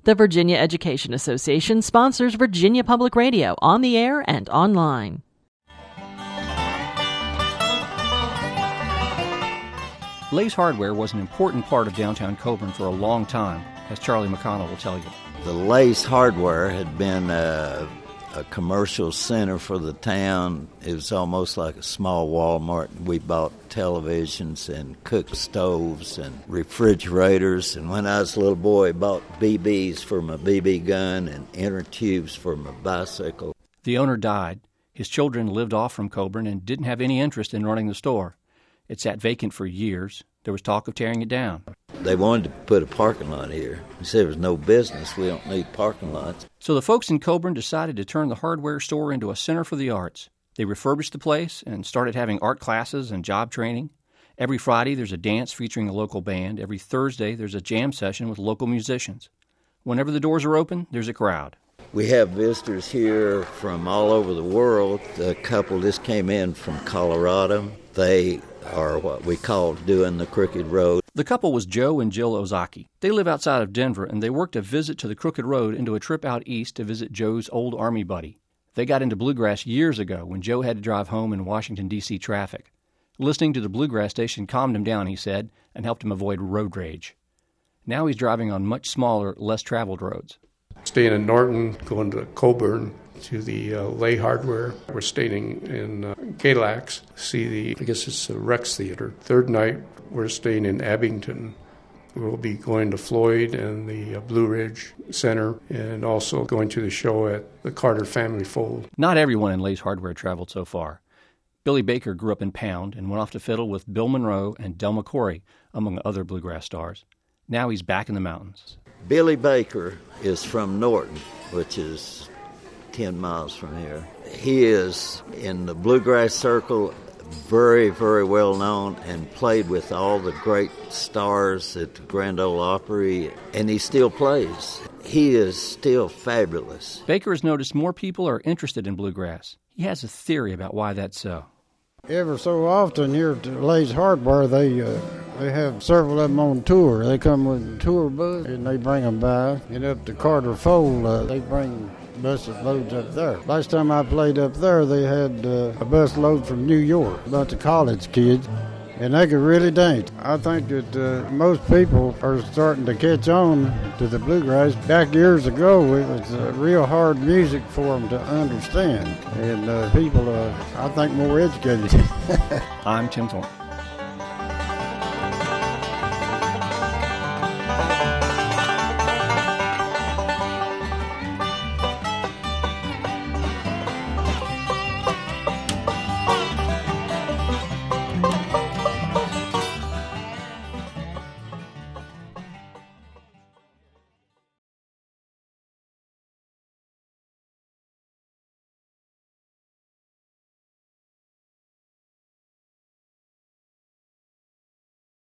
The Virginia Education Association sponsors Virginia Public Radio on the air and online. Lay's Hardware was an important part of downtown Coburn for a long time, as Charlie McConnell will tell you. The Lay's Hardware had been a commercial center for the town. It was almost like a small Walmart. We bought televisions and cook stoves and refrigerators. And when I was a little boy, I bought BBs for my BB gun and inner tubes for my bicycle. The owner died. His children lived off from Coburn and didn't have any interest in running the store. It sat vacant for years. There was talk of tearing it down. They wanted to put a parking lot here. They said there was no business. We don't need parking lots. So the folks in Coburn decided to turn the hardware store into a center for the arts. They refurbished the place and started having art classes and job training. Every Friday there's a dance featuring a local band. Every Thursday there's a jam session with local musicians. Whenever the doors are open, there's a crowd. We have visitors here from all over the world. The couple just came in from Colorado. They are what we call doing the Crooked Road. The couple was Joe and Jill Ozaki. They live outside of Denver, and they worked a visit to the Crooked Road into a trip out east to visit Joe's old Army buddy. They got into bluegrass years ago when Joe had to drive home in Washington, D.C. traffic. Listening to the bluegrass station calmed him down, he said, and helped him avoid road rage. Now he's driving on much smaller, less traveled roads. Staying in Norton, going to Coburn, to the Lay Hardware. We're staying in Galax, see I guess it's the Rex Theater. Third night, we're staying in Abington. We'll be going to Floyd and the Blue Ridge Center, and also going to the show at the Carter Family Fold. Not everyone in Lay's Hardware traveled so far. Billy Baker grew up in Pound and went off to fiddle with Bill Monroe and Del McCoury, among other bluegrass stars. Now he's back in the mountains. Billy Baker is from Norton, which is 10 miles from here. He is in the bluegrass circle, very, very well known, and played with all the great stars at the Grand Ole Opry, and he still plays. He is still fabulous. Baker has noticed more people are interested in bluegrass. He has a theory about why that's so. Ever so often here at Lay's Hardware, they have several of them on tour. They come with a tour bus, and they bring them by. And up to Carter Fold, they bring busted loads up there. Last time I played up there, they had a bus load from New York, a bunch of college kids, and they could really dance. I think that most people are starting to catch on to the bluegrass. Back years ago, it was real hard music for them to understand, and people are, I think, more educated. I'm Tim Thornton.